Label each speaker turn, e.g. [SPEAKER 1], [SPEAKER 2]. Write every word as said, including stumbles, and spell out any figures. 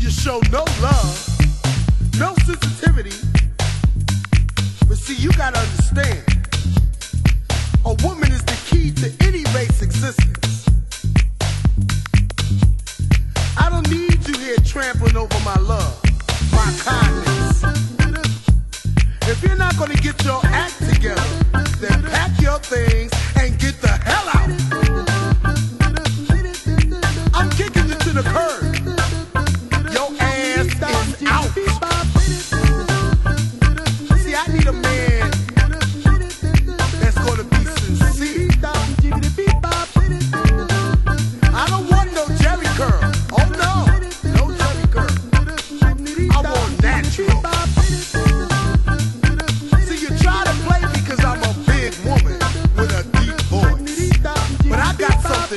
[SPEAKER 1] show no love, no sensitivity. But see, you gotta understand, a woman is the key to any race existence. I don't need you here trampling over my love, my kindness. If you're not gonna get your act together, then pack your things and get the hell out. I'm kicking you to the curb.